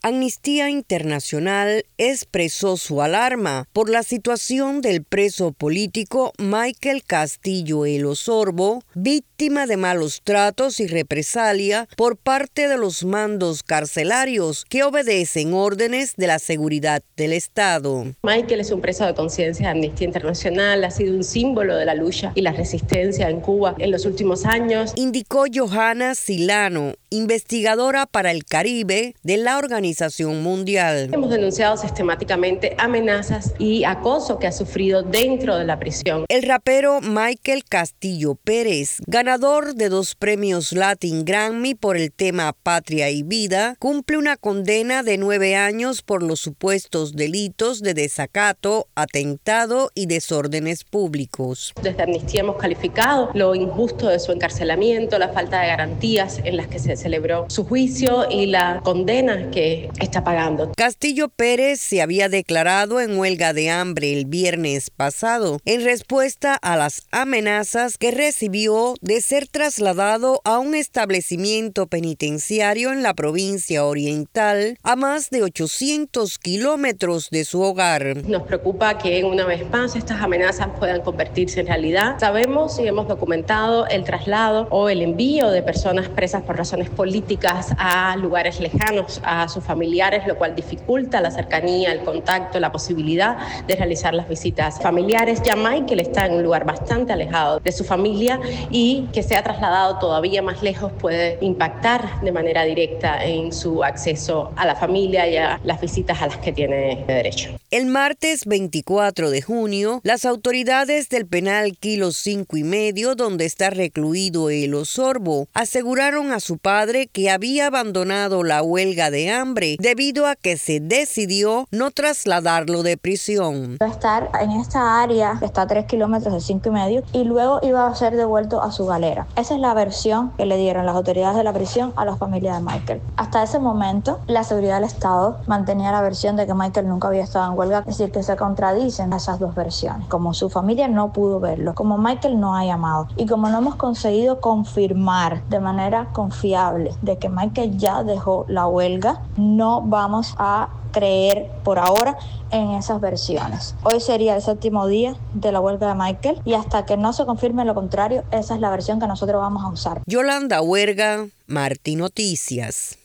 Amnistía Internacional expresó su alarma por la situación del preso político Michael Castillo El Osorbo, víctima de malos tratos y represalia por parte de los mandos carcelarios que obedecen órdenes de la seguridad del Estado. Michael es un preso de conciencia de Amnistía Internacional, ha sido un símbolo de la lucha y la resistencia en Cuba en los últimos años, indicó Johanna Silano, investigadora para el Caribe de la Organización Mundial. Hemos denunciado sistemáticamente amenazas y acoso que ha sufrido dentro de la prisión. El rapero Michael Castillo Pérez, ganador de 2 premios Latin Grammy por el tema Patria y Vida, cumple una condena de 9 años por los supuestos delitos de desacato, atentado y desórdenes públicos. Desde Amnistía hemos calificado lo injusto de su encarcelamiento, la falta de garantías en las que se celebró su juicio y la condena que está pagando. Castillo Pérez se había declarado en huelga de hambre el viernes pasado en respuesta a las amenazas que recibió de ser trasladado a un establecimiento penitenciario en la provincia oriental a más de 800 kilómetros de su hogar. Nos preocupa que una vez más estas amenazas puedan convertirse en realidad. Sabemos y hemos documentado el traslado o el envío de personas presas por razones políticas a lugares lejanos a sus familiares, lo cual dificulta la cercanía, el contacto, la posibilidad de realizar las visitas familiares. Ya Michael está en un lugar bastante alejado de su familia y que sea trasladado todavía más lejos puede impactar de manera directa en su acceso a la familia y a las visitas a las que tiene derecho. El martes 24 de junio, las autoridades del penal Kilo 5 y medio, donde está recluido El Osorbo, aseguraron a su padre que había abandonado la huelga de hambre debido a que se decidió no trasladarlo de prisión. Va a estar en esta área que está a 3 kilómetros de 5 y medio y luego iba a ser devuelto a su galera. Esa es la versión que le dieron las autoridades de la prisión a la familia de Michael. Hasta ese momento, la seguridad del Estado mantenía la versión de que Michael nunca había estado en huelga, es decir, que se contradicen esas dos versiones. Como su familia no pudo verlo, como Michael no ha llamado y como no hemos conseguido confirmar de manera confiable de que Michael ya dejó la huelga, no vamos a creer por ahora en esas versiones. Hoy sería el 7º día de la huelga de Michael y hasta que no se confirme lo contrario, esa es la versión que nosotros vamos a usar. Yolanda Huerga, Martí Noticias.